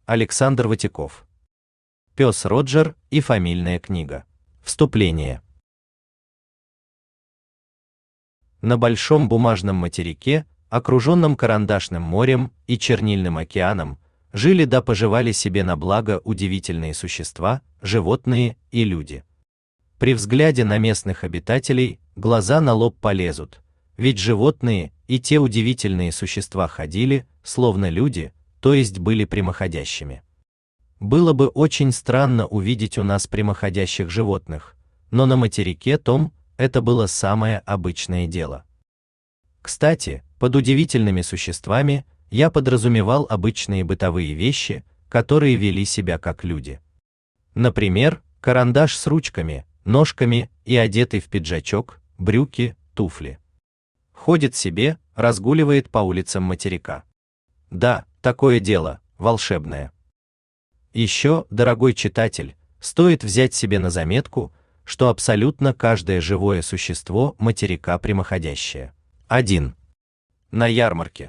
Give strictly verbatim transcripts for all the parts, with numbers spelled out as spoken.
Александр Ватяков. Пес Роджер и фамильная книга. Вступление. На большом бумажном материке, окруженном карандашным морем и чернильным океаном, жили да поживали себе на благо удивительные существа, животные и люди. При взгляде на местных обитателей глаза на лоб полезут, ведь животные и те удивительные существа ходили, словно люди, то есть были прямоходящими. Было бы очень странно увидеть у нас прямоходящих животных, но на материке том это было самое обычное дело. Кстати, под удивительными существами я подразумевал обычные бытовые вещи, которые вели себя как люди. Например, карандаш с ручками, ножками и одетый в пиджачок, брюки, туфли. Ходит себе, разгуливает по улицам материка. Да, такое дело, волшебное. Еще, дорогой читатель, стоит взять себе на заметку, что абсолютно каждое живое существо материка прямоходящее. один. На ярмарке.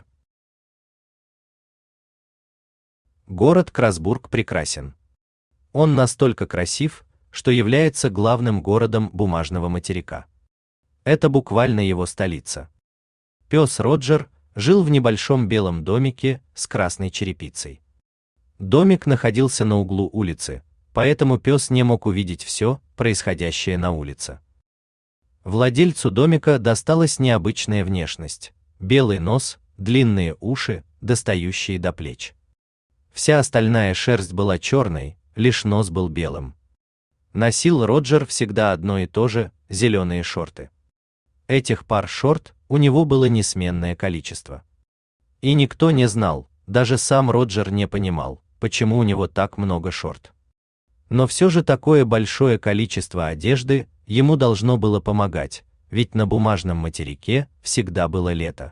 Город Красбург прекрасен. Он настолько красив, что является главным городом бумажного материка. Это буквально его столица. Пес Роджер жил в небольшом белом домике с красной черепицей. Домик находился на углу улицы, поэтому пес не мог увидеть все, происходящее на улице. Владельцу домика досталась необычная внешность: белый нос, длинные уши, достающие до плеч. Вся остальная шерсть была черной, лишь нос был белым. Носил Роджер всегда одно и то же – зеленые шорты. Этих пар шорт у него было несменное количество. И никто не знал, даже сам Роджер не понимал, почему у него так много шорт. Но все же такое большое количество одежды ему должно было помогать, ведь на бумажном материке всегда было лето.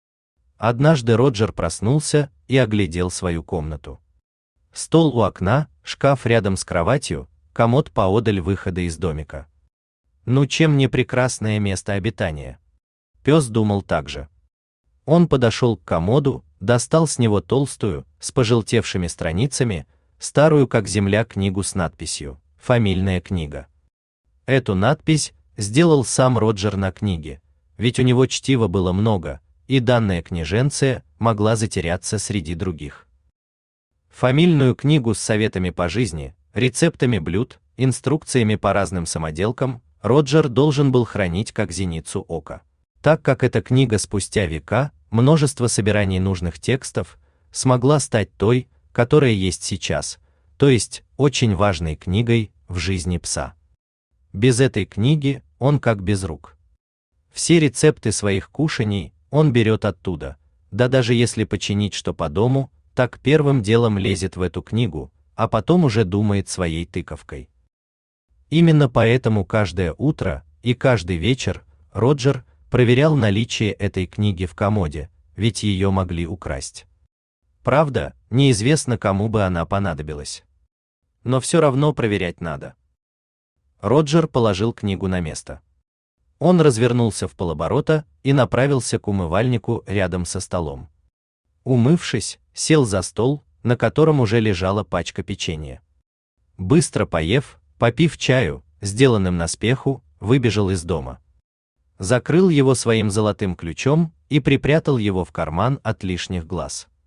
Однажды Роджер проснулся и оглядел свою комнату. Стол у окна, шкаф рядом с кроватью, комод поодаль выхода из домика. Ну чем не прекрасное место обитания? Пес думал так же. Он подошел к комоду, достал с него толстую, с пожелтевшими страницами, старую как земля книгу с надписью «Фамильная книга». Эту надпись сделал сам Роджер на книге, ведь у него чтива было много, и данная книженция могла затеряться среди других. Фамильную книгу с советами по жизни, рецептами блюд, инструкциями по разным самоделкам Роджер должен был хранить как зеницу ока. Так как эта книга спустя века, множество собираний нужных текстов, смогла стать той, которая есть сейчас, то есть очень важной книгой в жизни пса. Без этой книги он как без рук. Все рецепты своих кушаний он берет оттуда, да даже если починить что по дому, так первым делом лезет в эту книгу, а потом уже думает своей тыковкой. Именно поэтому каждое утро и каждый вечер Роджер проверял наличие этой книги в комоде, ведь ее могли украсть. Правда, неизвестно, кому бы она понадобилась. Но все равно проверять надо. Роджер положил книгу на место. Он развернулся вполоборота и направился к умывальнику рядом со столом. Умывшись, сел за стол, на котором уже лежала пачка печенья. Быстро поев, попив чаю, сделанным наспеху, выбежал из дома. Закрыл его своим золотым ключом и припрятал его в карман от лишних глаз.